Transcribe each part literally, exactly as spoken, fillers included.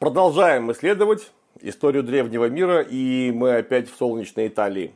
Продолжаем исследовать историю древнего мира, и мы опять в солнечной Италии.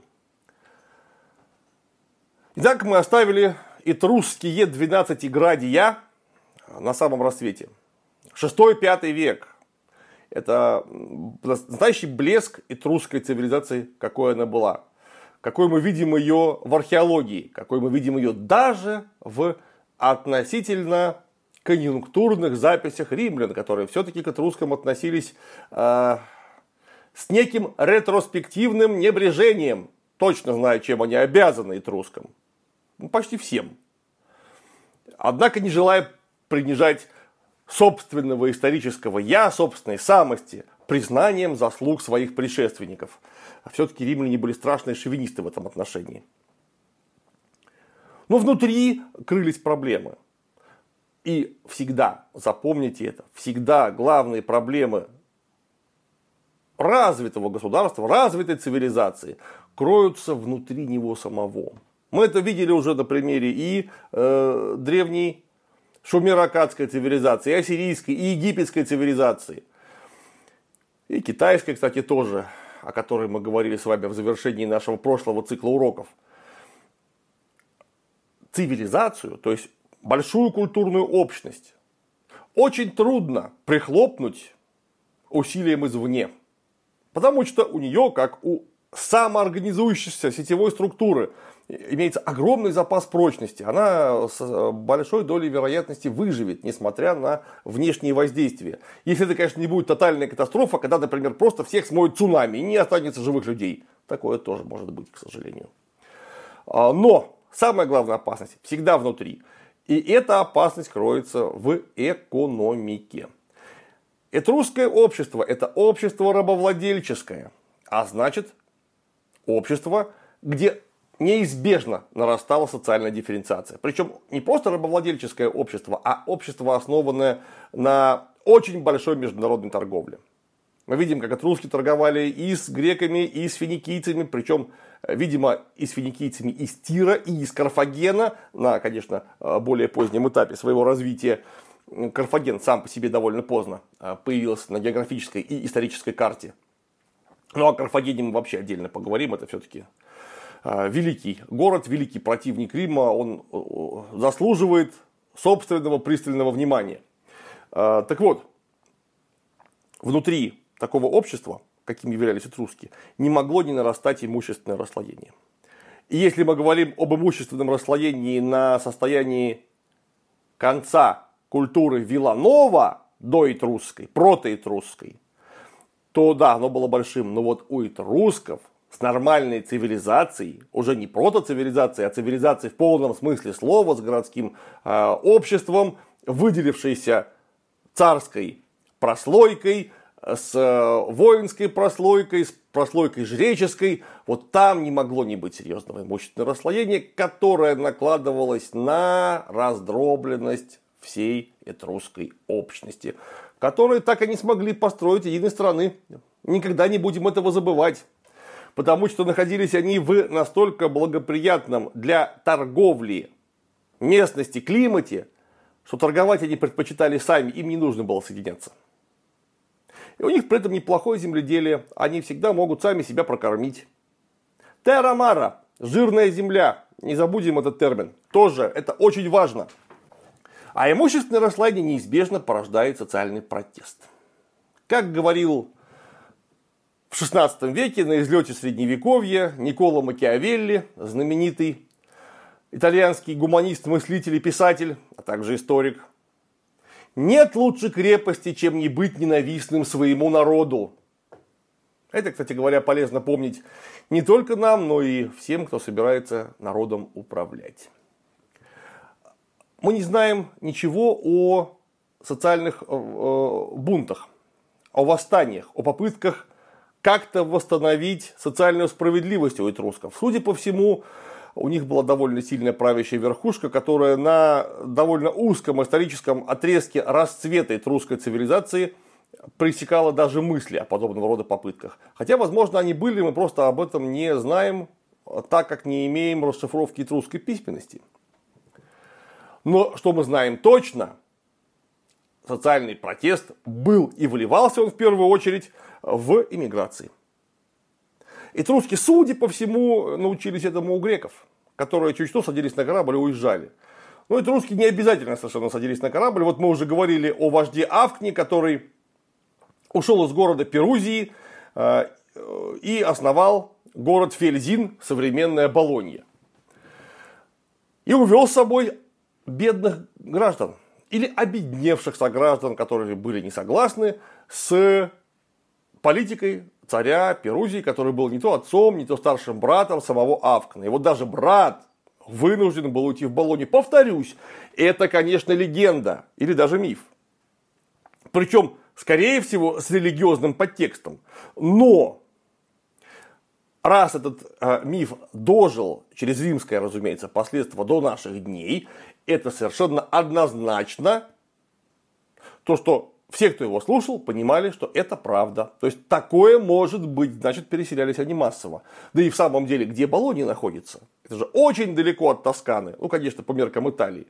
Итак, мы оставили этрусские двенадцатиградия на самом рассвете. шестой-пятый век. Это настоящий блеск этрусской цивилизации, какой она была. Какой мы видим ее в археологии, какой мы видим ее даже в относительно конъюнктурных записях римлян, которые все-таки к этрускам относились э, с неким ретроспективным небрежением, точно зная, чем они обязаны этрускам. Ну, почти всем. Однако не желая принижать собственного исторического я, собственной самости, признанием заслуг своих предшественников. А все-таки римляне были страшные шовинисты в этом отношении. Но внутри крылись проблемы. И всегда, запомните это, всегда главные проблемы развитого государства, развитой цивилизации кроются внутри него самого. Мы это видели уже на примере и э, древней шумеро-аккадской цивилизации, и ассирийской, и египетской цивилизации. И китайской, кстати, тоже, о которой мы говорили с вами в завершении нашего прошлого цикла уроков. Цивилизацию, то есть большую культурную общность, очень трудно прихлопнуть усилием извне. Потому что у нее, как у самоорганизующейся сетевой структуры, имеется огромный запас прочности. Она с большой долей вероятности выживет, несмотря на внешние воздействия. Если это, конечно, не будет тотальная катастрофа, когда, например, просто всех смоет цунами и не останется живых людей. Такое тоже может быть, к сожалению. Но самая главная опасность всегда внутри. И эта опасность кроется в экономике. Этрусское общество – это общество рабовладельческое. А значит, общество, где неизбежно нарастала социальная дифференциация. Причем не просто рабовладельческое общество, а общество, основанное на очень большой международной торговле. Мы видим, как этруски торговали и с греками, и с финикийцами, причем, видимо, и с финикийцами из Тира, и из Карфагена, на, конечно, более позднем этапе своего развития. Карфаген сам по себе довольно поздно появился на географической и исторической карте. Ну, о Карфагене мы вообще отдельно поговорим, это все-таки великий город, великий противник Рима, он заслуживает собственного пристального внимания. Так вот, внутри такого общества, каким являлись этруски, не могло не нарастать имущественное расслоение. И если мы говорим об имущественном расслоении на состоянии конца культуры Виланова до этрусской, протоэтрусской, то да, оно было большим. Но вот у этрусков с нормальной цивилизацией, уже не протоцивилизацией, а цивилизацией в полном смысле слова, с городским э, обществом, выделившейся царской прослойкой, с воинской прослойкой, с прослойкой жреческой, вот там не могло не быть серьезного имущественного расслоения, которое накладывалось на раздробленность всей этрусской общности, которые так и не смогли построить единой страны. Никогда не будем этого забывать. Потому что находились они в настолько благоприятном для торговли местности, климате, что торговать они предпочитали сами, им не нужно было соединяться. И у них при этом неплохое земледелие, они всегда могут сами себя прокормить. Терра мара, жирная земля, не забудем этот термин, тоже это очень важно. А имущественное расслоение неизбежно порождает социальный протест. Как говорил в шестнадцатом веке на излете средневековья Никколо Макиавелли, знаменитый итальянский гуманист, мыслитель и писатель, а также историк: нет лучше крепости, чем не быть ненавистным своему народу. Это, кстати говоря, полезно помнить не только нам, но и всем, кто собирается народом управлять. Мы не знаем ничего о социальных бунтах, о восстаниях, о попытках как-то восстановить социальную справедливость у этрусков. Судя по всему, у них была довольно сильная правящая верхушка, которая на довольно узком историческом отрезке расцвета этрусской цивилизации пресекала даже мысли о подобного рода попытках. Хотя, возможно, они были, мы просто об этом не знаем, так как не имеем расшифровки этрусской письменности. Но что мы знаем точно, социальный протест был и выливался он в первую очередь в эмиграции. Этруски, судя по всему, научились этому у греков, которые чуть что садились на корабль и уезжали. Но этруски не обязательно совершенно садились на корабль. Вот мы уже говорили о вожде Авкне, который ушел из города Перузии э, и основал город Фельзин, современная Болонья. И увел с собой бедных граждан или обедневших сограждан, которые были не согласны с политикой царя Перузии, который был не то отцом, не то старшим братом самого Авкна. И вот даже брат вынужден был уйти в Болонью. Повторюсь, это, конечно, легенда или даже миф. Причем, скорее всего, с религиозным подтекстом. Но раз этот э, миф дожил через римское, разумеется, последствие до наших дней, это совершенно однозначно то, что все, кто его слушал, понимали, что это правда. То есть, такое может быть, значит, переселялись они массово. Да и в самом деле, где Болонья находится? Это же очень далеко от Тосканы. Ну, конечно, по меркам Италии.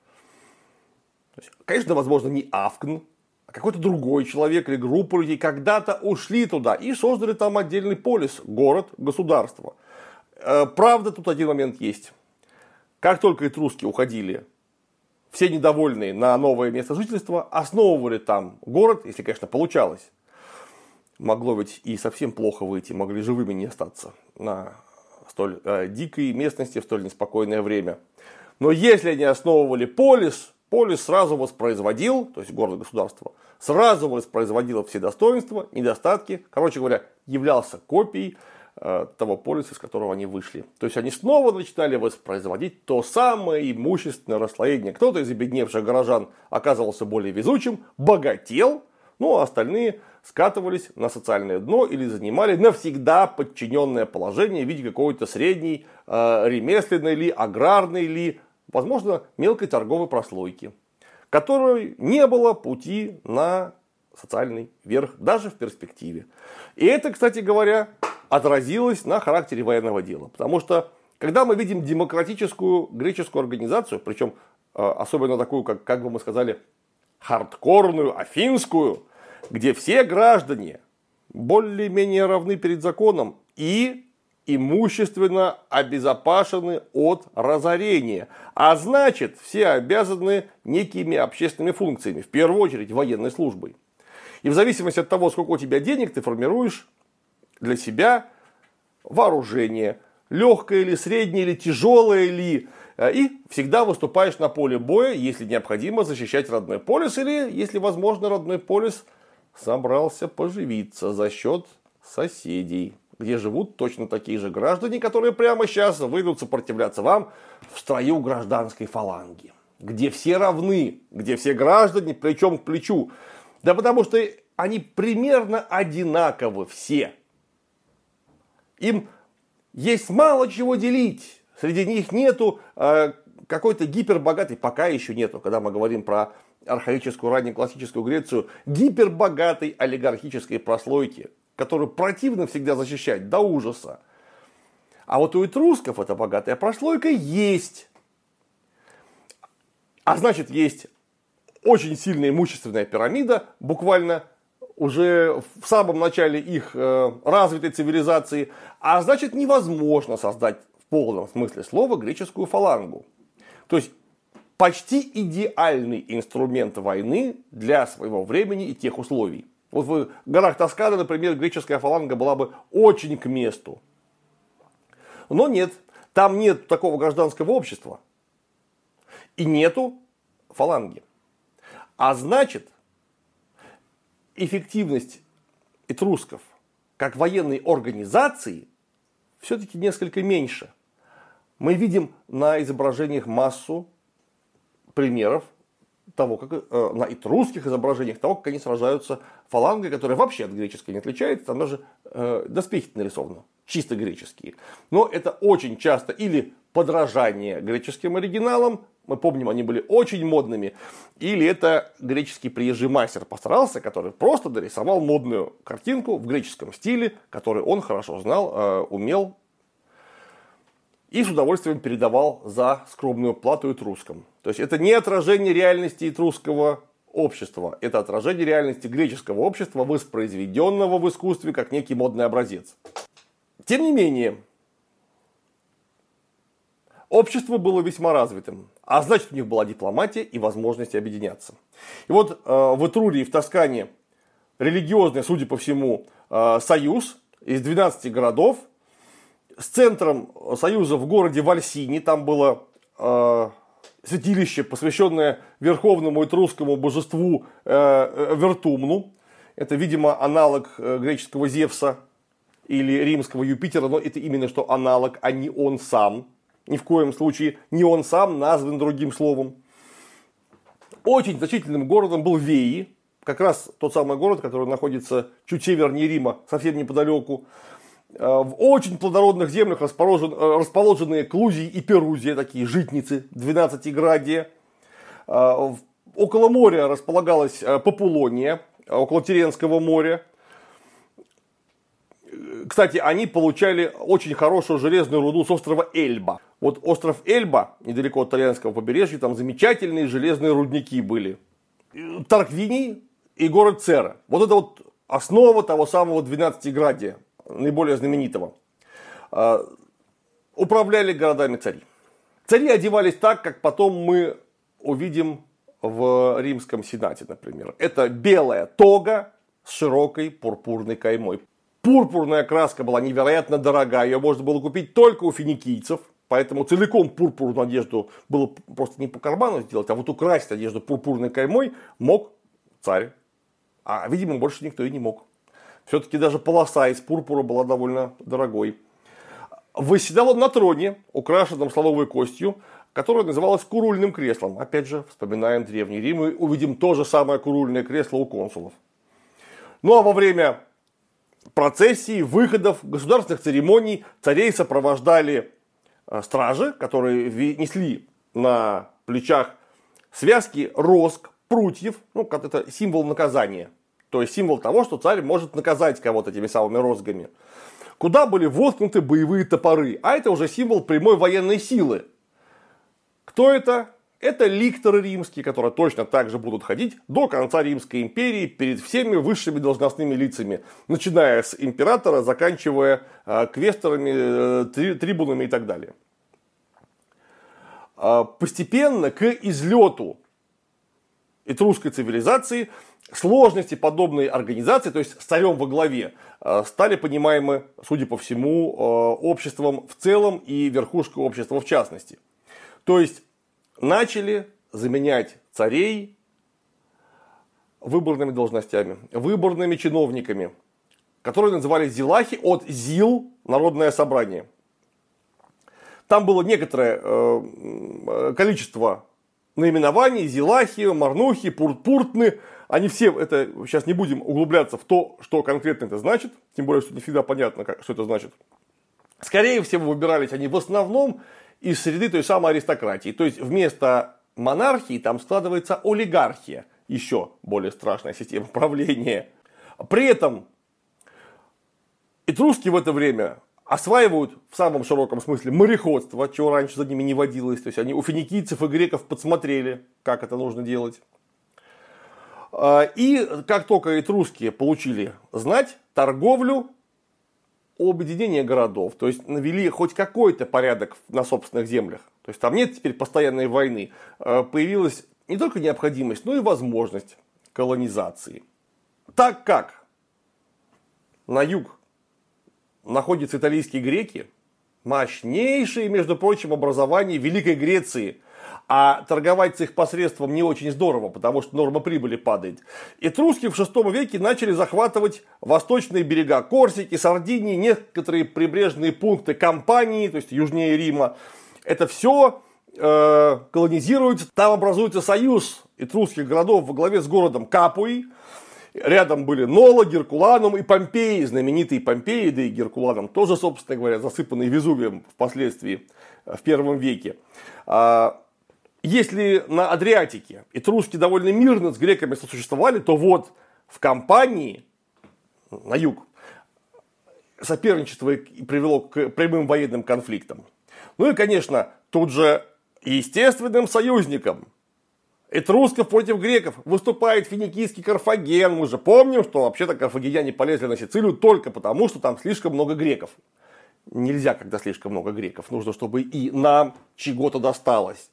То есть, конечно, возможно, не Авкн, а какой-то другой человек или группа людей когда-то ушли туда и создали там отдельный полис, город, государство. Правда, тут один момент есть. Как только этруски уходили, все недовольные на новое место жительства основывали там город, если, конечно, получалось. Могло ведь и совсем плохо выйти, могли живыми не остаться на столь э, дикой местности в столь неспокойное время. Но если они основывали полис, полис сразу воспроизводил, то есть город-государство, сразу воспроизводило все достоинства, недостатки, короче говоря, являлся копией того полиса, из которого они вышли. То есть, они снова начинали воспроизводить то самое имущественное расслоение. Кто-то из обедневших горожан оказывался более везучим, богател, ну а остальные скатывались на социальное дно или занимали навсегда подчиненное положение в виде какой-то средней э, ремесленной ли, аграрной ли, возможно, мелкой торговой прослойки, которой не было пути на социальный верх даже в перспективе. И это, кстати говоря, отразилось на характере военного дела. Потому что, когда мы видим демократическую греческую организацию, причем особенно такую, как, как бы мы сказали, хардкорную, афинскую, где все граждане более-менее равны перед законом и имущественно обезопасены от разорения. А значит, все обязаны некими общественными функциями, в первую очередь военной службой. И в зависимости от того, сколько у тебя денег, ты формируешь для себя вооружение, легкое ли, среднее ли, тяжелое ли, и всегда выступаешь на поле боя, если необходимо защищать родной полис, или, если возможно, родной полис собрался поживиться за счет соседей, где живут точно такие же граждане, которые прямо сейчас выйдут сопротивляться вам в строю гражданской фаланги, где все равны, где все граждане плечом к плечу. Да потому что они примерно одинаковы все. Им есть мало чего делить. Среди них нету э, какой-то гипербогатой, пока еще нету, когда мы говорим про архаическую, раннеклассическую Грецию, гипербогатой олигархической прослойки, которую противно всегда защищать до ужаса. А вот у этрусков эта богатая прослойка есть. А значит, есть очень сильная имущественная пирамида, буквально уже в самом начале их э, развитой цивилизации, а значит, невозможно создать в полном смысле слова греческую фалангу. То есть, почти идеальный инструмент войны для своего времени и тех условий. Вот в горах Тосканы, например, греческая фаланга была бы очень к месту. Но нет, там нет такого гражданского общества. И нету фаланги. А значит, эффективность этрусков как военной организации все-таки несколько меньше. Мы видим на изображениях массу примеров того, как э, на этрусских изображениях того, как они сражаются фалангой, которая вообще от греческой не отличается, там даже э, доспехи нарисованы, чисто греческие. Но это очень часто или подражание греческим оригиналам, мы помним, они были очень модными, или это греческий приезжий мастер постарался, который просто дорисовал модную картинку в греческом стиле, который он хорошо знал, э, умел и с удовольствием передавал за скромную плату этрускам. То есть, это не отражение реальности этрусского общества. Это отражение реальности греческого общества, воспроизведенного в искусстве как некий модный образец. Тем не менее, общество было весьма развитым, а значит, у них была дипломатия и возможность объединяться. И вот э, в Этрурии, в Тоскане, религиозный, судя по всему, э, союз из двенадцати городов, с центром союза в городе Вальсини, там было э, святилище, посвященное верховному этрусскому божеству э, Вертумну. Это, видимо, аналог э, греческого Зевса или римского Юпитера, но это именно что аналог, а не он сам. Ни в коем случае не он сам назван другим словом. Очень значительным городом был Веи, как раз тот самый город, который находится чуть севернее Рима, совсем неподалеку. В очень плодородных землях расположен, расположенные Клузий и Перузия, такие житницы, двенадцатиградия. Около моря располагалась Популония, около Тиренского моря. Кстати, они получали очень хорошую железную руду с острова Эльба. Вот остров Эльба, недалеко от итальянского побережья, там замечательные железные рудники были. Тарквиний и город Цера. Вот это вот основа того самого двенадцатиградия, наиболее знаменитого. Управляли городами цари. Цари одевались так, как потом мы увидим в Римском Сенате, например. Это белая тога с широкой пурпурной каймой. Пурпурная краска была невероятно дорогая, ее можно было купить только у финикийцев, поэтому целиком пурпурную одежду было просто не по карману сделать, а вот украсить одежду пурпурной каймой мог царь, а, видимо, больше никто и не мог. Все-таки даже полоса из пурпура была довольно дорогой. Восседал он на троне, украшенном слоновой костью, которое называлось курульным креслом. Опять же, вспоминаем Древний Рим и увидим то же самое курульное кресло у консулов. Ну а во время процессий, выходов, государственных церемоний царей сопровождали стражи, которые несли на плечах связки роск, прутьев, ну, как это символ наказания. То есть символ того, что царь может наказать кого-то этими самыми розгами. Куда были воткнуты боевые топоры. А это уже символ прямой военной силы. Кто это? Это ликторы римские, которые точно так же будут ходить до конца Римской империи перед всеми высшими должностными лицами. Начиная с императора, заканчивая э, квесторами, э, три, трибунами и так далее. Э, постепенно к излету этрусской цивилизации сложности подобной организации, то есть с царем во главе, э, стали понимаемы, судя по всему, э, обществом в целом и верхушкой общества в частности. То есть начали заменять царей выборными должностями, выборными чиновниками, которые назывались зилахи, от зил – народное собрание. Там было некоторое э, количество наименований: зилахи, марнухи, пурпуртны. Они все, это сейчас не будем углубляться в то, что конкретно это значит, тем более, что не всегда понятно, как, что это значит. Скорее всего, выбирались они в основном из среды той самой аристократии. То есть вместо монархии там складывается олигархия. Еще более страшная система правления. При этом этруски в это время осваивают в самом широком смысле мореходство, чего раньше за ними не водилось. То есть они у финикийцев и греков подсмотрели, как это нужно делать. И как только этруски получили знать, торговлю, объединение городов, то есть навели хоть какой-то порядок на собственных землях, то есть там нет теперь постоянной войны, появилась не только необходимость, но и возможность колонизации. Так как на юг находятся итальянские греки, мощнейшие, между прочим, образования Великой Греции, а торговать с их посредством не очень здорово, потому что норма прибыли падает. Этруски в шестом веке начали захватывать восточные берега Корсики, Сардинии, некоторые прибрежные пункты Кампании, то есть южнее Рима. Это все э, колонизируется. Там образуется союз этрусских городов во главе с городом Капуи. Рядом были Нола, Геркуланум и Помпеи, знаменитые Помпеи, да и Геркуланум тоже, собственно говоря, засыпанные Везувием впоследствии в первом веке. Если на Адриатике этруски довольно мирно с греками сосуществовали, то вот в Кампании, на юг, соперничество привело к прямым военным конфликтам. Ну и, конечно, тут же естественным союзником этрусков против греков выступает финикийский Карфаген. Мы же помним, что вообще-то карфагеняне полезли на Сицилию только потому, что там слишком много греков. Нельзя, когда слишком много греков. Нужно, чтобы и нам чего-то досталось.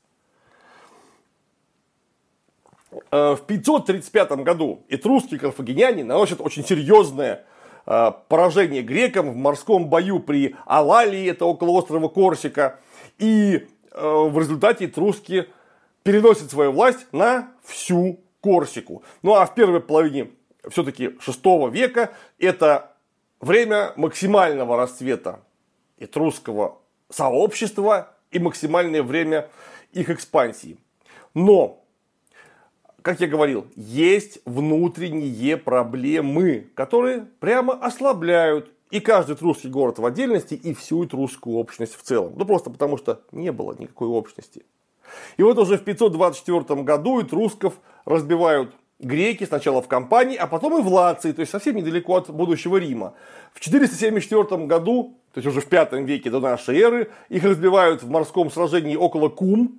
В пятьсот тридцать пятом году этрусские карфагеняне наносят очень серьезное поражение грекам в морском бою при Алалии, это около острова Корсика. И в результате этруски переносят свою власть на всю Корсику. Ну а в первой половине все-таки шестого века это время максимального расцвета этрусского сообщества и максимальное время их экспансии. Но, как я говорил, есть внутренние проблемы, которые прямо ослабляют и каждый этрусский город в отдельности, и всю этрусскую общность в целом. Ну просто потому, что не было никакой общности. И вот уже в пятьсот двадцать четвёртом году этрусков разбивают греки, сначала в Кампании, а потом и в Лации, то есть совсем недалеко от будущего Рима. В четыреста семьдесят четвёртом году, то есть уже в пятом веке до нашей эры, их разбивают в морском сражении около Кум.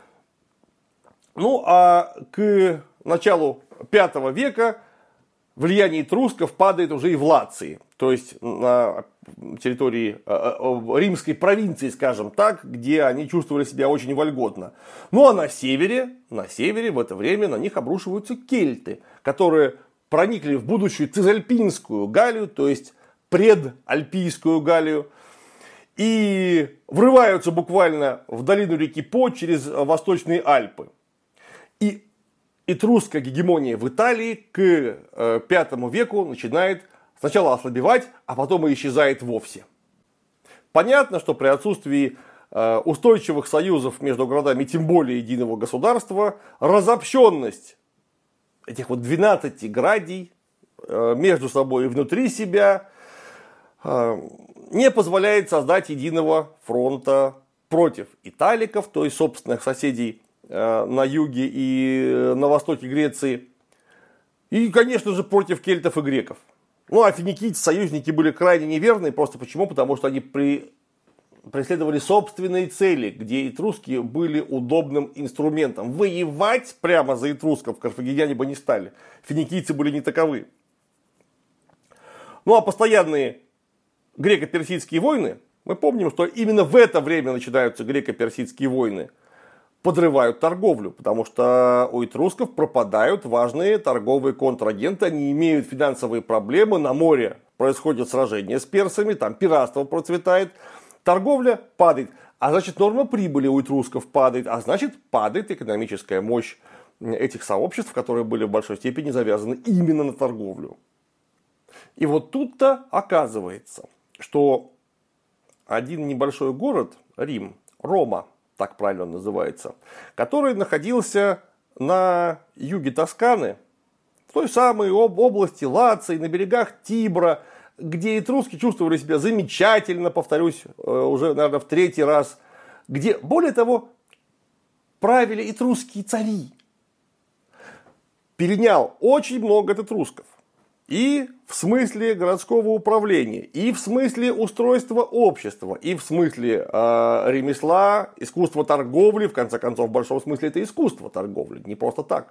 Ну а к началу пятого века влияние этрусков падает уже и в Лации, то есть на территории римской провинции, скажем так, где они чувствовали себя очень вольготно. Ну а на севере, на севере в это время на них обрушиваются кельты, которые проникли в будущую цизальпинскую Галлию, то есть предальпийскую Галлию, и врываются буквально в долину реки По через Восточные Альпы. И этрусская гегемония в Италии к пятому веку начинает сначала ослабевать, а потом и исчезает вовсе. Понятно, что при отсутствии устойчивых союзов между городами, тем более единого государства, разобщенность этих вот двенадцати градий между собой и внутри себя не позволяет создать единого фронта против италиков, то есть собственных соседей на юге и на востоке Греции. И, конечно же, против кельтов и греков. Ну, а финикийцы, союзники, были крайне неверны. Просто почему? Потому что они при... преследовали собственные цели, где этруски были удобным инструментом. Воевать прямо за этрусков карфагеняне бы не стали. Финикийцы были не таковы. Ну, а постоянные греко-персидские войны, мы помним, что именно в это время начинаются греко-персидские войны, подрывают торговлю, потому что у этрусков пропадают важные торговые контрагенты, они имеют финансовые проблемы, на море происходят сражения с персами, там пиратство процветает, торговля падает, а значит норма прибыли у этрусков падает, а значит падает экономическая мощь этих сообществ, которые были в большой степени завязаны именно на торговлю. И вот тут-то оказывается, что один небольшой город, Рим, Рома, так правильно он называется, который находился на юге Тосканы, в той самой области Лации, на берегах Тибра, где этруски чувствовали себя замечательно, повторюсь, уже, наверное, в третий раз, где, более того, правили этрусские цари. Перенял очень много от этрусков. И в смысле городского управления, и в смысле устройства общества, и в смысле э, ремесла, искусства торговли. В конце концов, в большом смысле это искусство торговли, не просто так.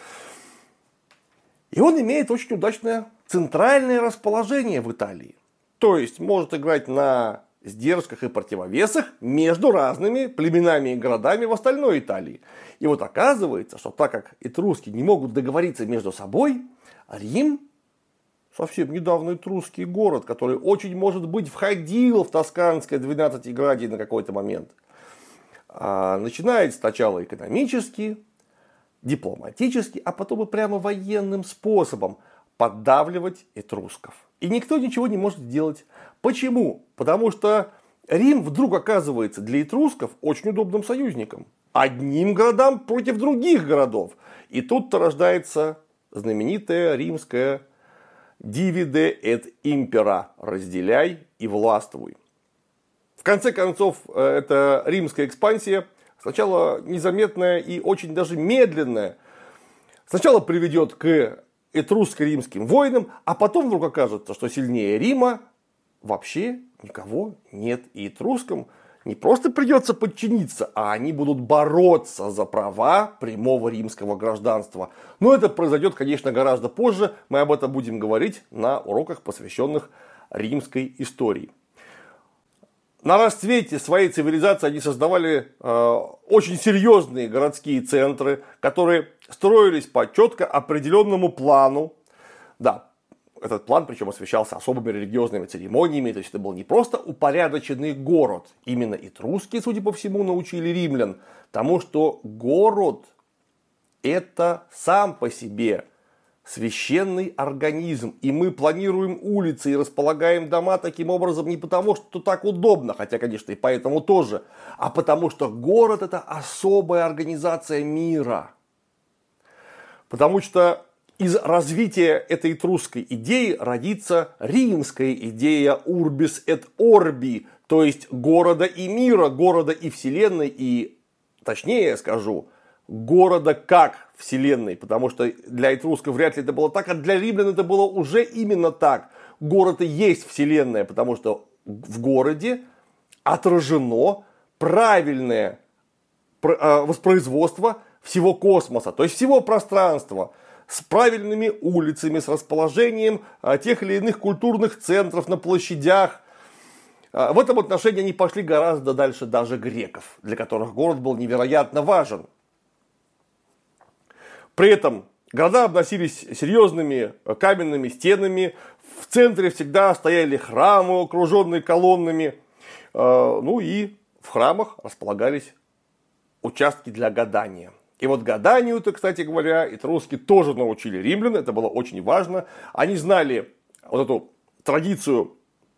И он имеет очень удачное центральное расположение в Италии. То есть может играть на сдержках и противовесах между разными племенами и городами в остальной Италии. И вот оказывается, что так как этруски не могут договориться между собой, Рим, совсем недавно этрусский город, который очень, может быть, входил в тосканское двенадцатиградие на какой-то момент, начинает сначала экономически, дипломатически, а потом и прямо военным способом поддавливать этрусков. И никто ничего не может сделать. Почему? Потому что Рим вдруг оказывается для этрусков очень удобным союзником. Одним городам против других городов. И тут-то рождается знаменитая римская «Divide et impera» – «разделяй и властвуй». В конце концов, эта римская экспансия, сначала незаметная и очень даже медленная, сначала приведет к этрусско-римским войнам, а потом вдруг окажется, что сильнее Рима вообще никого нет. И этрускам не просто придется подчиниться, а они будут бороться за права прямого римского гражданства. Но это произойдет, конечно, гораздо позже. Мы об этом будем говорить на уроках, посвященных римской истории. На расцвете своей цивилизации они создавали э, очень серьезные городские центры, которые строились по четко определенному плану. Да, этот план, причем, освещался особыми религиозными церемониями. То есть это был не просто упорядоченный город. Именно этруски, судя по всему, научили римлян тому, что город — это сам по себе священный организм. И мы планируем улицы и располагаем дома таким образом не потому, что так удобно, хотя, конечно, и поэтому тоже, а потому что город — это особая организация мира. Потому что из развития этой этрусской идеи родится римская идея urbis et orbi, то есть города и мира, города и вселенной, и, точнее я скажу, города как вселенной, потому что для этрусков вряд ли это было так, а для римлян это было уже именно так. Город и есть вселенная, потому что в городе отражено правильное воспроизводство всего космоса, то есть всего пространства, с правильными улицами, с расположением тех или иных культурных центров на площадях. В этом отношении они пошли гораздо дальше даже греков, для которых город был невероятно важен. При этом города обносились серьезными каменными стенами, в центре всегда стояли храмы, окруженные колоннами, ну и в храмах располагались участки для гадания. И вот гаданию-то, кстати говоря, этруски тоже научили римлян, это было очень важно. Они знали вот эту традицию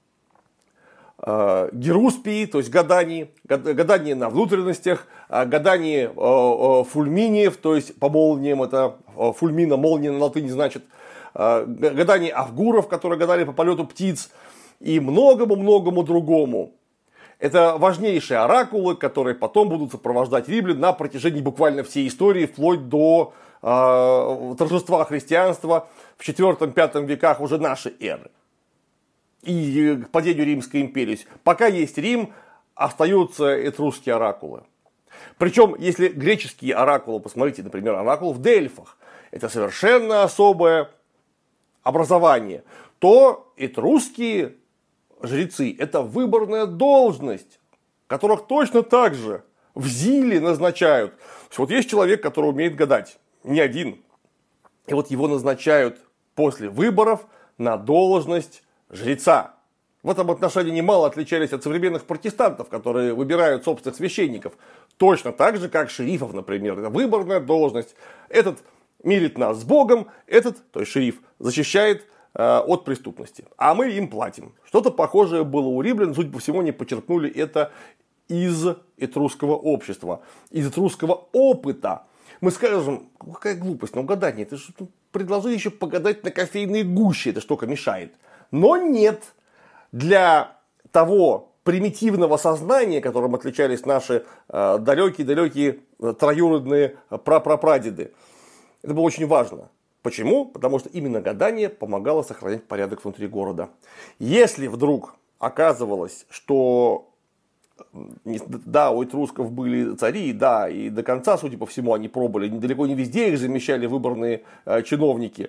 э, геруспии, то есть гаданий, гадание на внутренностях, гадание э, э, фульминиев, то есть по молниям, это э, фульмина, молния на латыни значит, э, гадание авгуров, которые гадали по полету птиц, и многому-многому другому. Это важнейшие оракулы, которые потом будут сопровождать римлян на протяжении буквально всей истории, вплоть до э, торжества христианства в четвёртом-пятом веках уже нашей эры. И к падению Римской империи. Пока есть Рим, остаются этрусские оракулы. Причем, если греческие оракулы, посмотрите, например, оракул в Дельфах, это совершенно особое образование, то этрусские жрецы — это выборная должность, которых точно так же в Зиле назначают. Вот есть человек, который умеет гадать, не один. И вот его назначают после выборов на должность жреца. В этом отношении немало отличались от современных протестантов, которые выбирают собственных священников. Точно так же, как шерифов, например. Это выборная должность. Этот мирит нас с Богом, этот, то есть шериф, защищает от преступности. А мы им платим. Что-то похожее было у римлян. Судя по всему, они почерпнули это из этрусского общества, из этрусского опыта. Мы скажем, какая глупость, но гадание, ты же предложи еще погадать на кофейной гуще, эта штука мешает. Но нет. Для того примитивного сознания, которым отличались наши далекие-далекие троюродные прапрапрадеды, это было очень важно. Почему? Потому что именно гадание помогало сохранять порядок внутри города. Если вдруг оказывалось, что да, у этрусков были цари, да, и до конца, судя по всему, они пробовали, далеко не везде их замещали выборные э, чиновники,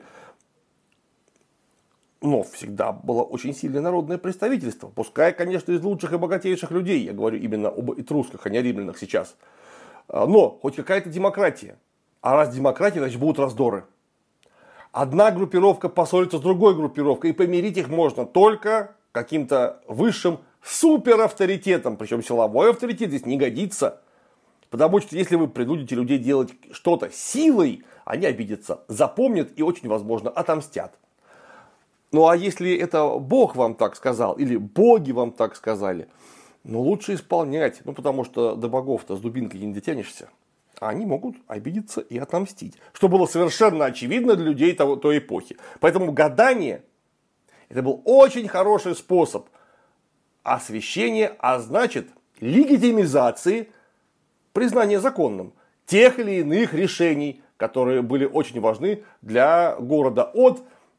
но всегда было очень сильное народное представительство, пускай, конечно, из лучших и богатейших людей, я говорю именно об этрусках, а не о римлянах сейчас, но хоть какая-то демократия, а раз демократия, значит будут раздоры. Одна группировка поссорится с другой группировкой, и помирить их можно только каким-то высшим суперавторитетом. Причем силовой авторитет здесь не годится. Потому что если вы принудите людей делать что-то силой, они обидятся, запомнят и очень возможно отомстят. Ну а если это Бог вам так сказал, или боги вам так сказали, ну лучше исполнять. Ну потому что до богов-то с дубинкой не дотянешься. А они могут обидеться и отомстить. Что было совершенно очевидно для людей того, той эпохи. Поэтому гадание — это был очень хороший способ освящения, а значит легитимизации, признания законным тех или иных решений, которые были очень важны для города. От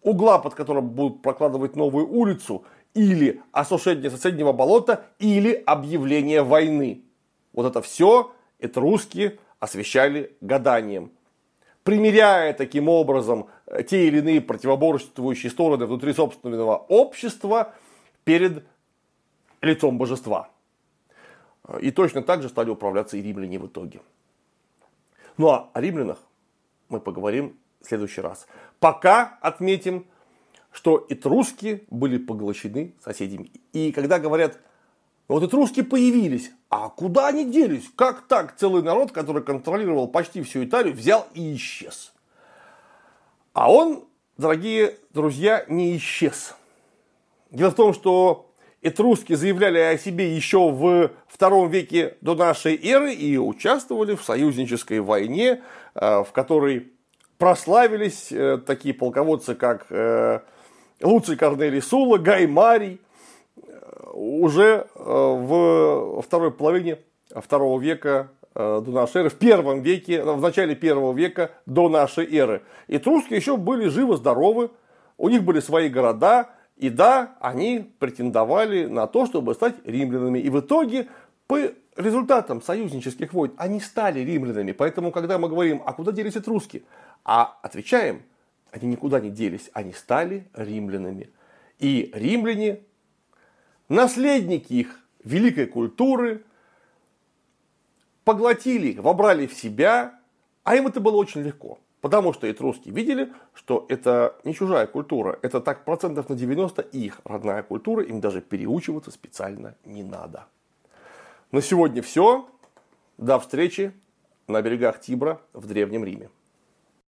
угла, под которым будут прокладывать новую улицу, или осушение соседнего болота, или объявление войны. Вот это все этруски освещали гаданием, примеряя таким образом те или иные противоборствующие стороны внутри собственного общества перед лицом божества. И точно так же стали управляться и римляне в итоге. Ну а о римлянах мы поговорим в следующий раз. Пока отметим, что этруски были поглощены соседями. И когда говорят, вот этруски появились, а куда они делись? Как так целый народ, который контролировал почти всю Италию, взял и исчез? А он, дорогие друзья, не исчез. Дело в том, что этруски заявляли о себе еще в втором веке до нашей эры и участвовали в союзнической войне, в которой прославились такие полководцы, как Луций Корнелий Сула, Гай Марий, уже в второй половине второго века до нашей эры, в первом веке, в начале первого века до нашей эры. Этруски еще были живы-здоровы, у них были свои города, и да, они претендовали на то, чтобы стать римлянами. И в итоге, по результатам союзнических войн, они стали римлянами. Поэтому, когда мы говорим, а куда делись этруски? А отвечаем, они никуда не делись, они стали римлянами. И римляне, наследники их великой культуры, поглотили их, вобрали в себя, а им это было очень легко. Потому что этруски видели, что это не чужая культура, это так процентов на девяносто их родная культура, им даже переучиваться специально не надо. На сегодня все. До встречи на берегах Тибра в Древнем Риме.